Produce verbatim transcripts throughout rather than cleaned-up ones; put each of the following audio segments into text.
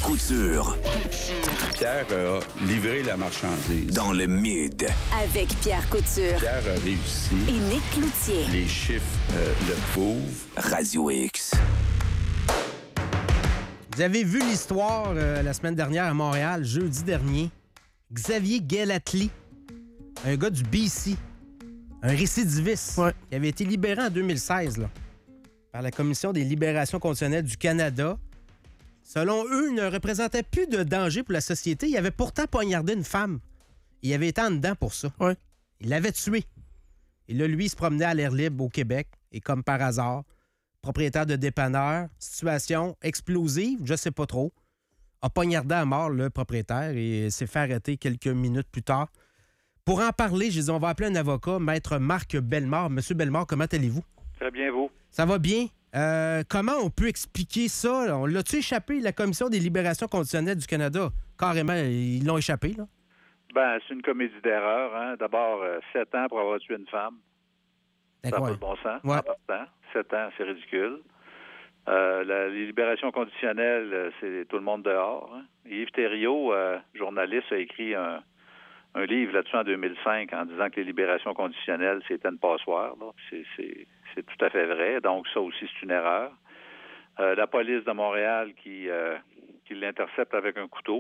Couture. Pierre a livré la marchandise. Dans le mid. Avec Pierre Couture. Pierre a réussi. Et Nick Cloutier. Les chiffres euh, le prouvent. Radio X. Vous avez vu l'histoire euh, la semaine dernière à Montréal, jeudi dernier. Xavier Gellatley, un gars du B C, un récidiviste, ouais. qui avait été libéré en deux mille seize là, par la Commission des libérations conditionnelles du Canada. Selon eux, il ne représentait plus de danger pour la société. Il avait pourtant poignardé une femme. Il avait été en dedans pour ça. Ouais. Il l'avait tué. Et là, lui, il se promenait à l'air libre au Québec. Et comme par hasard, propriétaire de dépanneur, situation explosive, je sais pas trop, a poignardé à mort le propriétaire et s'est fait arrêter quelques minutes plus tard. Pour en parler, j'ai dit, on va appeler un avocat, Maître Marc Bellemare. Monsieur Bellemare, comment allez-vous? Très bien, vous. Ça va bien? Euh, comment on peut expliquer ça? Là? On l'a-tu échappé, la Commission des libérations conditionnelles du Canada? Carrément, ils l'ont échappé, là? Ben, c'est une comédie d'erreur. Hein? D'abord, euh, sept ans pour avoir tué une femme. Ça n'a pas de bon sens. Ouais. En partant. Sept ans, c'est ridicule. Euh, la, les libérations conditionnelles, c'est tout le monde dehors. Hein? Yves Thériault, euh, journaliste, a écrit un, un livre là-dessus en deux mille cinq en disant que les libérations conditionnelles, c'était une passoire. Là. C'est, c'est, c'est tout à fait vrai. Donc, ça aussi, c'est une erreur. Euh, la police de Montréal qui, euh, qui l'intercepte avec un couteau.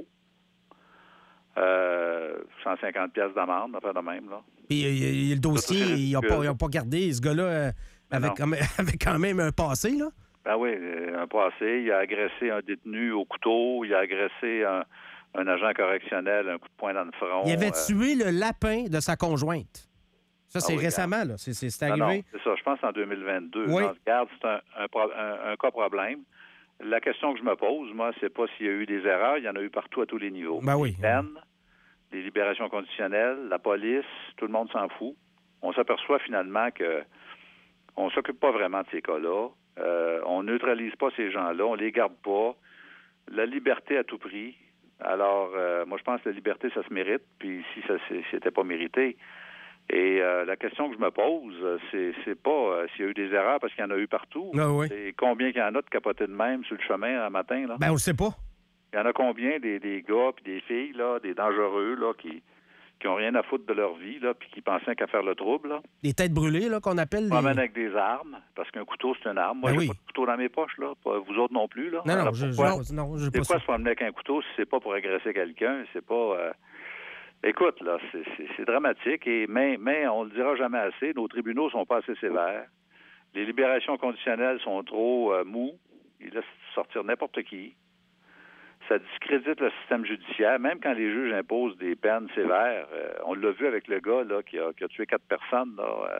Euh, cent cinquante piastres d'amende, affaire de même. Là. Puis il y a le dossier, ils n'ont pas, pas gardé ce gars-là euh, avec, quand même, avec quand même un passé, là? Ben oui, un passé. Il a agressé un détenu au couteau. Il a agressé un, un agent correctionnel, un coup de poing dans le front. Il avait euh... tué le lapin de sa conjointe. Ça, c'est ah oui, récemment, là. C'est, c'est, c'est arrivé. Non, non, c'est ça. Je pense en deux mille vingt-deux. Oui. Non, regarde, c'est un, un, un, un cas problème. La question que je me pose, moi, c'est pas s'il y a eu des erreurs. Il y en a eu partout à tous les niveaux. Ben oui. Les peines, les libérations conditionnelles, la police, tout le monde s'en fout. On s'aperçoit finalement que on s'occupe pas vraiment de ces cas-là. Euh, on neutralise pas ces gens-là, on les garde pas. La liberté à tout prix. Alors, euh, moi, je pense que la liberté, ça se mérite. Puis si ça c'était pas mérité. Et euh, la question que je me pose, c'est, c'est pas euh, s'il y a eu des erreurs, parce qu'il y en a eu partout. Ah oui. C'est combien qu'il y en a de capotés de même sur le chemin un matin, là? Ben, on le sait pas. Il y en a combien des, des gars puis des filles, là, des dangereux, là, qui qui ont rien à foutre de leur vie, là, puis qui pensaient qu'à faire le trouble, là. Les têtes brûlées, là, qu'on appelle. Ils les... promènent avec des armes, parce qu'un couteau, c'est une arme. Moi, ben j'ai oui. pas de couteau dans mes poches, là. Pas vous autres non plus, là. Non, Alors, non, je, pourquoi, je, non, je c'est quoi se promener avec un couteau si c'est pas pour agresser quelqu'un? C'est pas... Euh... Écoute, là, c'est, c'est, c'est dramatique, et mais, mais on le dira jamais assez, nos tribunaux sont pas assez sévères. Les libérations conditionnelles sont trop euh, mous. Ils laissent sortir n'importe qui. Ça discrédite le système judiciaire, même quand les juges imposent des peines sévères. Euh, on l'a vu avec le gars là, qui, a, qui a tué quatre personnes là, euh,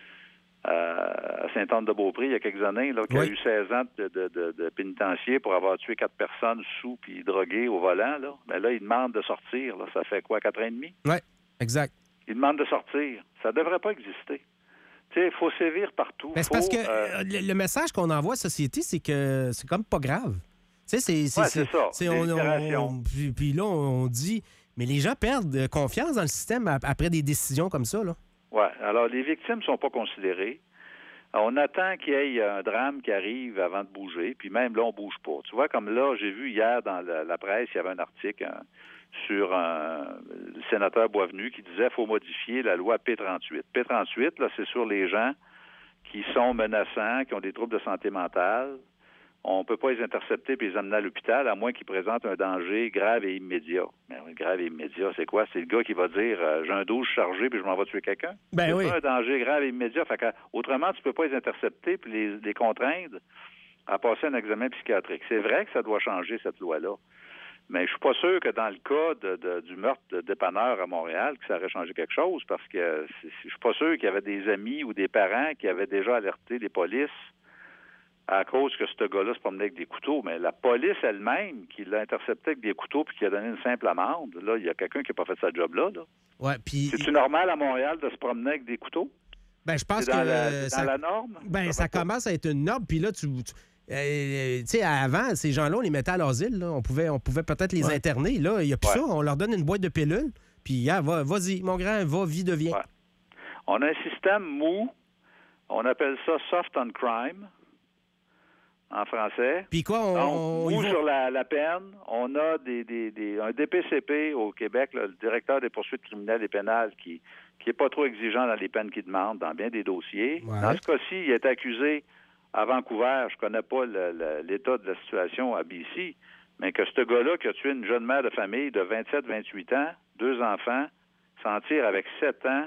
à Sainte-Anne-de-Beaupré il y a quelques années, là, qui oui. a eu seize ans de, de, de, de pénitencier pour avoir tué quatre personnes sous puis drogué au volant. Là. Mais là, il demande de sortir. Là. Ça fait quoi, quatre ans et demi? Oui, exact. Il demande de sortir. Ça ne devrait pas exister. Tu sais, il faut sévir partout. Mais c'est faut, parce que euh... le, le message qu'on envoie à la société, c'est que c'est comme pas grave. Tu sais, c'est, c'est, ouais, c'est, c'est ça. C'est, on, on, on, puis, puis là, on dit... Mais les gens perdent confiance dans le système après des décisions comme ça, là. Oui. Alors, les victimes ne sont pas considérées. On attend qu'il y ait un drame qui arrive avant de bouger, puis même là, on bouge pas. Tu vois, comme là, j'ai vu hier dans la, la presse, il y avait un article hein, sur un, le sénateur Boisvenu qui disait qu'il faut modifier la loi P trente-huit. P trente-huit, là, c'est sur les gens qui sont menaçants, qui ont des troubles de santé mentale. On ne peut pas les intercepter et les amener à l'hôpital, à moins qu'ils présentent un danger grave et immédiat. Mais oui, grave et immédiat, c'est quoi? C'est le gars qui va dire euh, « j'ai un douze chargé puis je m'en vais tuer quelqu'un ». Ben c'est oui. pas un danger grave et immédiat. Fait que, autrement, tu ne peux pas les intercepter puis les, les contraindre à passer un examen psychiatrique. C'est vrai que ça doit changer, cette loi-là. Mais je suis pas sûr que dans le cas de, de, du meurtre de dépanneur à Montréal, que ça aurait changé quelque chose, parce que c'est, je suis pas sûr qu'il y avait des amis ou des parents qui avaient déjà alerté les polices à cause que ce gars-là se promenait avec des couteaux. Mais la police elle-même, qui l'a intercepté avec des couteaux puis qui a donné une simple amende, là, il y a quelqu'un qui n'a pas fait sa job-là. là. Ouais, puis... C'est-tu normal à Montréal de se promener avec des couteaux? Ben, je pense c'est dans que... La, c'est ça, dans la norme? Ben, ça, ça commence à être une norme, puis là, tu... tu euh, tu sais, avant, ces gens-là, on les mettait à l'asile, là. On pouvait, on pouvait peut-être les ouais. interner. Là, il n'y a plus ouais. ça. On leur donne une boîte de pilules, puis ah, va, vas-y, mon grand, va, vie, deviens. Ouais. On a un système mou. On appelle ça soft on crime. en français. Puis quoi, on... Donc, on y nous, va- sur la, la peine, on a des, des, des- un D P C P au Québec, là, le directeur des poursuites criminelles et pénales, qui qui est pas trop exigeant dans les peines qu'il demande, dans bien des dossiers. Ouais. Dans ce cas-ci, il est accusé à Vancouver. Je connais pas le- le- l'état de la situation à B C, mais que ce gars-là qui a tué une jeune mère de famille de vingt-sept vingt-huit ans, deux enfants, s'en tire avec sept ans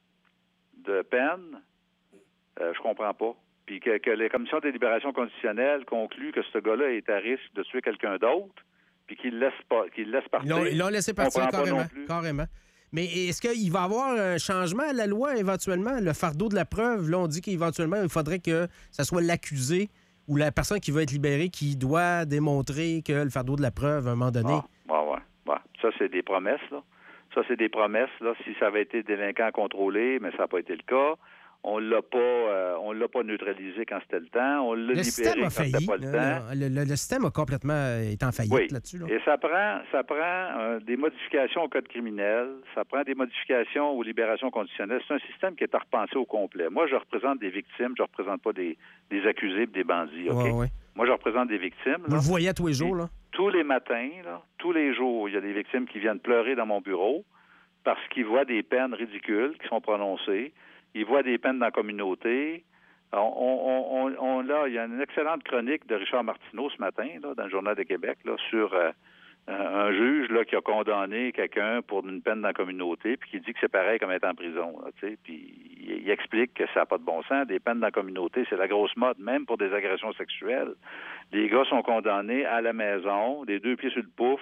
de peine, euh, je comprends pas. Puis que, que les commissions de libération conditionnelle concluent que ce gars-là est à risque de tuer quelqu'un d'autre, puis qu'il le laisse pas, qu'il le laisse Ils partir. l'ont, ils l'ont laissé Je partir comprends pas carrément, non plus. carrément. Mais est-ce qu'il va y avoir un changement à la loi éventuellement? Le fardeau de la preuve, là, on dit qu'éventuellement, il faudrait que ce soit l'accusé ou la personne qui va être libérée qui doit démontrer que le fardeau de la preuve, à un moment donné... Ah, ouais, ouais, ouais. Ça, c'est des promesses, là. Ça, c'est des promesses, là. Si ça avait été délinquant contrôlé, mais ça n'a pas été le cas. On l'a pas, euh, on l'a pas neutralisé quand c'était le temps. On l'a Le libéré système a quand c'était failli. pas le Le, temps. le- le- le système a complètement euh, été en faillite Oui. là-dessus. Là. Et ça prend, ça prend euh, des modifications au code criminel, ça prend des modifications aux libérations conditionnelles. C'est un système qui est à repenser au complet. Moi, je représente des victimes, je représente pas des, des accusés et des bandits. OK? Ouais, ouais. Moi, je représente des victimes. Vous là. le voyez à tous les jours, là? Tous les matins, là, tous les jours, il y a des victimes qui viennent pleurer dans mon bureau parce qu'ils voient des peines ridicules qui sont prononcées. Ils voient des peines dans la communauté. On, on, on, on- là, il y a une excellente chronique de Richard Martineau ce matin, là, dans le Journal de Québec, là, sur euh, un un juge là, qui a condamné quelqu'un pour une peine dans la communauté, puis qui dit que c'est pareil comme être en prison. Là, tu sais. Puis il, il explique que ça n'a pas de bon sens. Des peines dans la communauté, c'est la grosse mode, même pour des agressions sexuelles. Les gars sont condamnés à la maison, les deux pieds sur le pouf,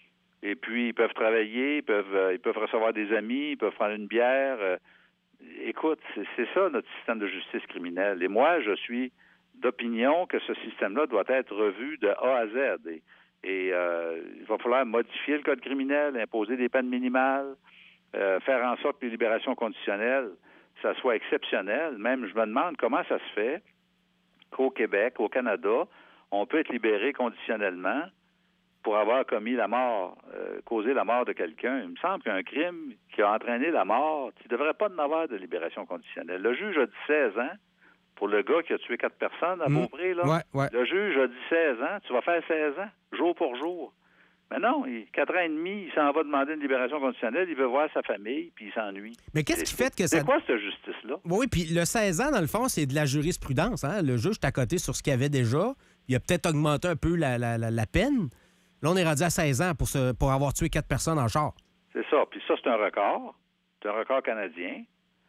et puis ils peuvent travailler, ils peuvent, euh, ils peuvent recevoir des amis, ils peuvent prendre une bière. euh, Écoute, c'est, c'est ça notre système de justice criminelle. Et moi, je suis d'opinion que ce système-là doit être revu de A à Z. Et, et euh, il va falloir modifier le code criminel, imposer des peines minimales, euh, faire en sorte que les libérations conditionnelles, ça soit exceptionnel. Même, je me demande comment ça se fait qu'au Québec, au Canada, on peut être libéré conditionnellement pour avoir commis la mort, euh, causé la mort de quelqu'un. Il me semble qu'un crime qui a entraîné la mort, il ne devrait pas en avoir de libération conditionnelle. Le juge a dit seize ans pour le gars qui a tué quatre personnes à Mmh. Beaupré. Là. Ouais, ouais. Le juge a dit seize ans, tu vas faire seize ans, jour pour jour. Mais non, il, quatre ans et demi, il s'en va demander une libération conditionnelle, il veut voir sa famille, puis il s'ennuie. Mais qu'est-ce qui fait que C'est ça... quoi cette justice-là? Oui, puis le seize ans, dans le fond, c'est de la jurisprudence. Hein? Le juge est à côté sur ce qu'il y avait déjà. Il a peut-être augmenté un peu la, la, la, la peine. Là, on est rendu à seize ans pour, se, pour avoir tué quatre personnes en char. C'est ça. Puis ça, c'est un record. C'est un record canadien.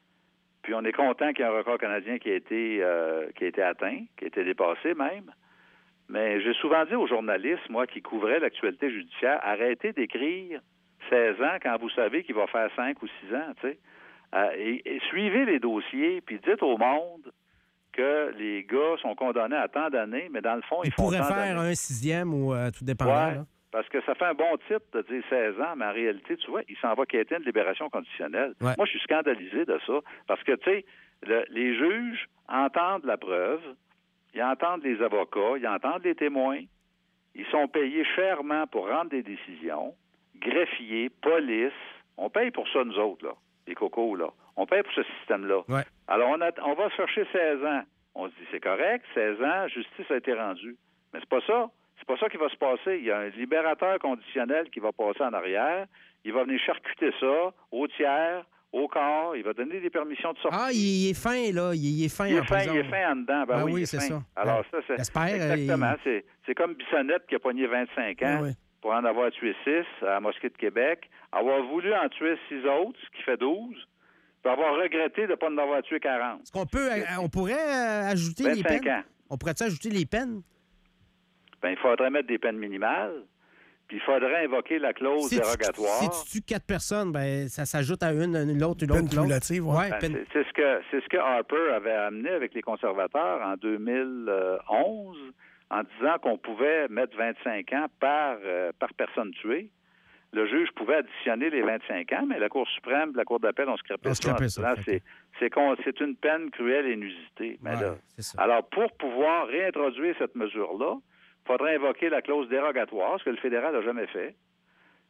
Puis on est content qu'il y ait un record canadien qui a été, euh, qui a été atteint, qui a été dépassé même. Mais j'ai souvent dit aux journalistes, moi, qui couvraient l'actualité judiciaire, arrêtez d'écrire seize ans quand vous savez qu'il va faire cinq ou six ans, tu sais. Euh, et, et suivez les dossiers, puis dites au monde que les gars sont condamnés à tant d'années, mais dans le fond, ils, Il font pourrait tant faire d'années. un sixième ou euh, tout dépendant. Ouais, là. parce que ça fait un bon titre de dire seize ans, mais en réalité, tu vois, il s'en va quêter une libération conditionnelle. Ouais. Moi, je suis scandalisé de ça, parce que, tu sais, le- les juges entendent la preuve, ils entendent les avocats, ils entendent les témoins, ils sont payés chèrement pour rendre des décisions, greffiers, police, on paye pour ça, nous autres, là, les cocos, là. On paye pour ce système-là. Ouais. Alors, on, a, on va chercher seize ans. On se dit, c'est correct, seize ans, justice a été rendue. Mais c'est pas ça. C'est pas ça qui va se passer. Il y a un libérateur conditionnel qui va passer en arrière. Il va venir charcuter ça au tiers, au corps. Il va donner des permissions de sortie. Ah, il, il est fin, là. Il, il est fin Il est en fin, prison. il est fin en dedans. Ben Ah oui, oui, il est c'est fin. ça. Alors, Ouais. ça, c'est J'espère, exactement. il- C'est, c'est comme Bissonnette qui a pogné vingt-cinq ans Ah oui. pour en avoir tué six à la Mosquée de Québec, avoir voulu en tuer six autres, ce qui fait douze, puis avoir regretté de ne pas en avoir tué quarante. Est-ce qu'on peut, euh, on pourrait euh, ajouter les vingt-cinq peines? ans. On pourrait-tu ajouter les peines? Ben, il faudrait mettre des peines minimales, puis il faudrait invoquer la clause Si tu, dérogatoire. si tu tues quatre personnes, ben, ça s'ajoute à une, une l'autre, une Peine l'autre, l'autre. cumulative, ouais. Ouais, Ben, peine- c'est, c'est ce que c'est ce que Harper avait amené avec les conservateurs en deux mille onze, en disant qu'on pouvait mettre vingt-cinq ans par, euh, par personne tuée. Le juge pouvait additionner les vingt-cinq ans, mais la Cour suprême, la Cour d'appel, on scrapait On ça. en scrapait ça, disant, fait c'est, c'est, qu'on- c'est une peine cruelle et inusitée. Mais Ouais, là, c'est ça. alors, pour pouvoir réintroduire cette mesure-là, il faudrait invoquer la clause dérogatoire, ce que le fédéral n'a jamais fait.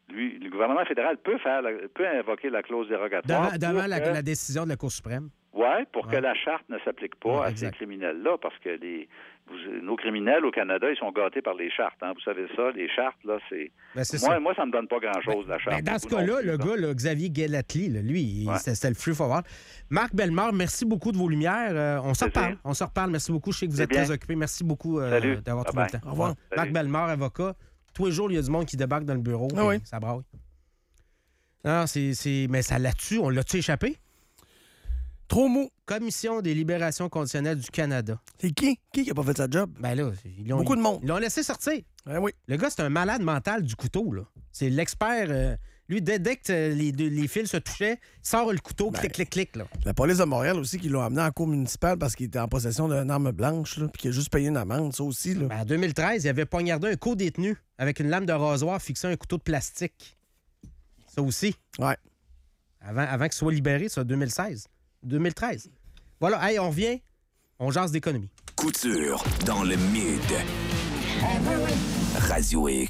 lui, le gouvernement fédéral peut faire, la- peut invoquer la clause dérogatoire. Devant, devant la, que, la décision de la Cour suprême. ouais, pour Ouais. que la charte ne s'applique pas Ouais, à exact. ces criminels-là, parce que les, vous- nos criminels au Canada, ils sont gâtés par les chartes. Hein, vous savez ça, les chartes, là, c'est... Ben, c'est Moi, ça. moi, ça me donne pas grand-chose, la charte. Ben, dans ce Vous non cas-là, plus, le là. gars, là, Xavier Guellatli, là, lui, il- Ouais. c'était c'était le free forward. Marc Bellemare, merci beaucoup de vos lumières. Euh, on s'en Plaisir. reparle. On s'en reparle. Merci beaucoup. Je sais que vous C'est êtes bien. très occupé. Merci beaucoup euh, Salut. d'avoir trouvé Bye-bye. le temps. Au revoir. Salut. Marc Bellemare, avocat. Tous les jours, il y a du monde qui débarque dans le bureau. Ah oui. puis Ça braille. Non, c'est, c'est... Mais ça là-dessus, on l'a-tu échappé? Trop mou. Commission des libérations conditionnelles du Canada. C'est qui? Qui qui a pas fait sa job? Ben là, ils l'ont, Beaucoup de monde. Ils l'ont laissé sortir. Ah oui. Le gars, c'est un malade mental du couteau, là. C'est l'expert. euh, lui, dès, dès que euh, les, deux- les fils se touchaient, il sort le couteau, Ben, clic, clic, clic, là. La police de Montréal aussi, qui l'ont amené en cour municipale parce qu'il était en possession d'une arme blanche, là, puis qu'il a juste payé une amende, ça aussi. Là. Ben, en deux mille treize, il avait poignardé un co-détenu avec une lame de rasoir fixée à un couteau de plastique. Ça aussi. Ouais. Avant, avant qu'il soit libéré, ça, deux mille seize. deux mille treize. Voilà, hey, on revient. On jase d'économie. Couture dans le mid. Radio X.